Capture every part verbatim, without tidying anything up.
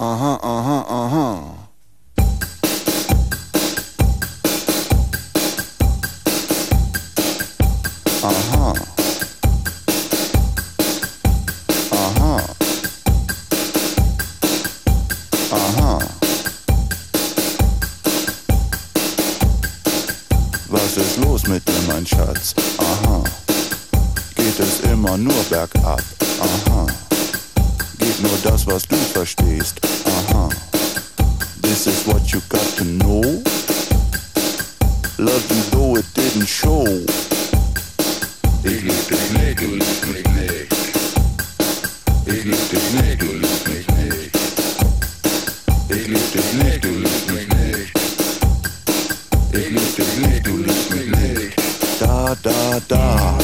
Uh-huh, uh-huh, uh-huh. Uh-huh. Uh-huh. Aha. Was ist los mit dir, mein Schatz? Aha. Geht es immer nur bergab? Aha. Geht nur das, was du verstehst? Aha. This is what you got to know. Love you though it didn't show. Ich lieb dich nicht, du liebst mich nicht. Ich lieb dich nicht, du liebst mich nicht. Ich lieb dich nicht, du liebst mich nicht. Ich lieb dich nicht, du liebst mich nicht. Da, da, da.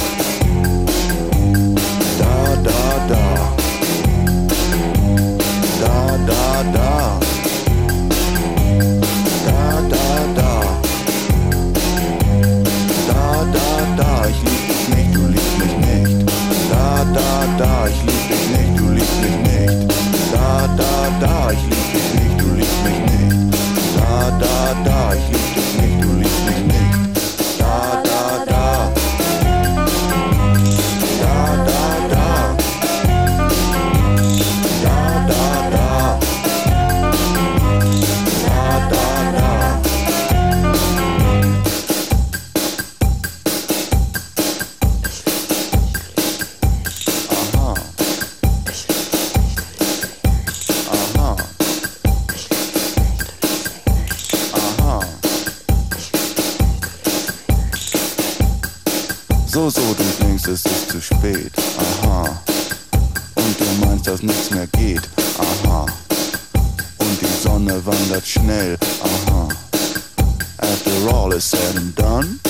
Da, da, da. Da, da, da. Da, da, da. Da, da, da. Ich lieb dich nicht, du liebst mich nicht. Da, da, da. Ich lieb dich nicht, du liebst mich nicht. Da, da, da. Ich lieb dich nicht, du liebst mich nicht. Da, da, da. Ich lieb dich nicht, du liebst mich nicht. Da, da, da. Da, da, da. Da, da, da. Da, da, da. Aha. Aha. Aha. So, so, du denkst, es ist zu spät. Aha. Und du meinst, dass nichts mehr geht. Aha. Und die Sonne wandert schnell. Aha. After all is said and done,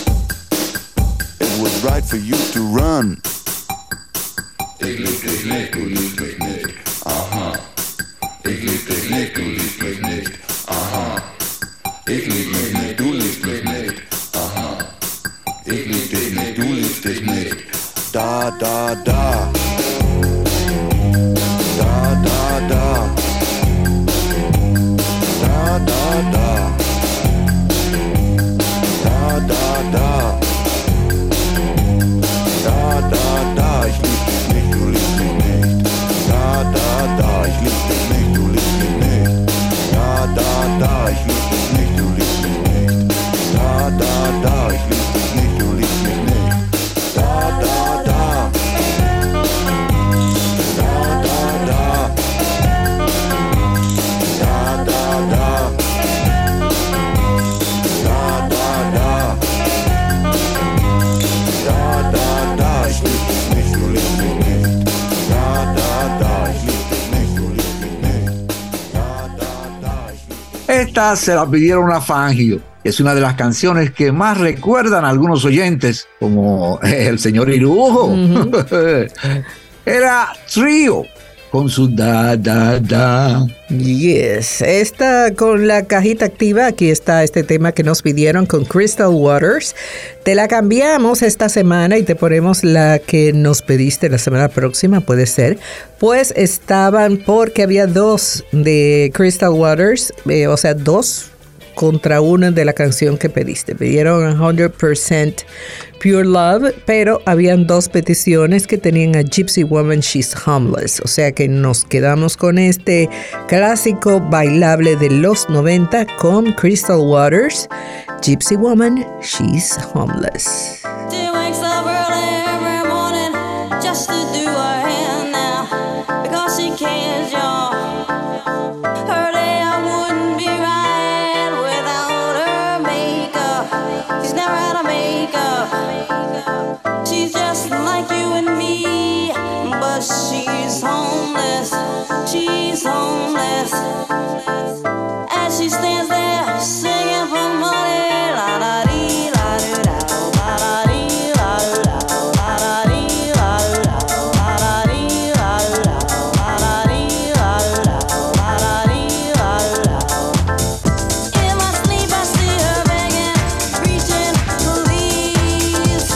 it was right for you to run. Ich lieb dich nicht, du liebst mich nicht. Aha. Ich lieb dich nicht, du liebst mich nicht. Aha. Ich lieb mich nicht, du liebst mich nicht. Aha. Ich lieb dich nicht, du liebst dich nicht. Da, da, da. Da, da, da. Da, da, da. Da, da, da. Da, da, da. Ich lieb dich nicht, du liebst mich nicht. Da, da, da. Ich lieb dich nicht, du liebst mich nicht. Da, da, da. Ich lieb dich nicht, du liebst mich nicht. Da, da, da. Ich lieb dich nicht, du liebst mich nicht. Da, da, da. Da, da, da. Da, da, da. Da, da, da. Da, da, da. Ich lieb dich nicht, du liebst mich nicht. Da, da, da. Ich lieb dich nicht, du liebst mich nicht. Da, da, da. Ich lieb dich. Esta se la pidieron a Fangio. Es una de las canciones que más recuerdan a algunos oyentes, como el señor Irujo. Uh-huh. Era Trio, con su da, da, da. Yes, esta con la cajita activa, aquí está este tema que nos pidieron con Crystal Waters. Te la cambiamos esta semana y te ponemos la que nos pediste la semana próxima, puede ser. Pues estaban porque había dos de Crystal Waters, eh, o sea, dos contra una de la canción que pediste. Pidieron one hundred percent Pure Love, pero habían dos peticiones que tenían a Gypsy Woman, She's Homeless. O sea que nos quedamos con este clásico bailable de los noventa con Crystal Waters, Gypsy Woman, She's Homeless. She wakes up early every morning just to do her hair now because she cares, y'all. Her day I wouldn't be right without her makeup. She's never had a makeup. She's just like you and me, but she's homeless. She's homeless. As she stands there singing for money, la da dee, la doo da, la da dee, la doo da, la da dee, la doo da, la da dee, la doo da, la da dee, la doo da, la da dee, la doo da. In my sleep I see her begging, preaching, please.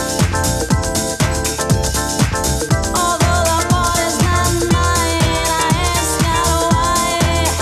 Although the fault is not mine, I ask her why.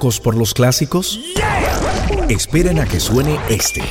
locos por los clásicos? Esperen a que suene este.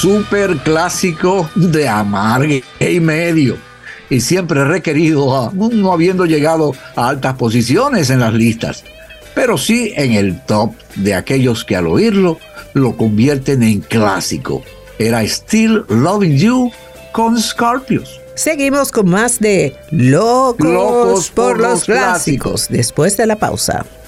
super clásico de amargue y medio, y siempre requerido, aún no habiendo llegado a altas posiciones en las listas, pero sí en el top de aquellos que al oírlo lo convierten en clásico. Era Still Loving You con Scorpions. Seguimos con más de Locos, Locos por, por los clásicos, clásicos después de la pausa.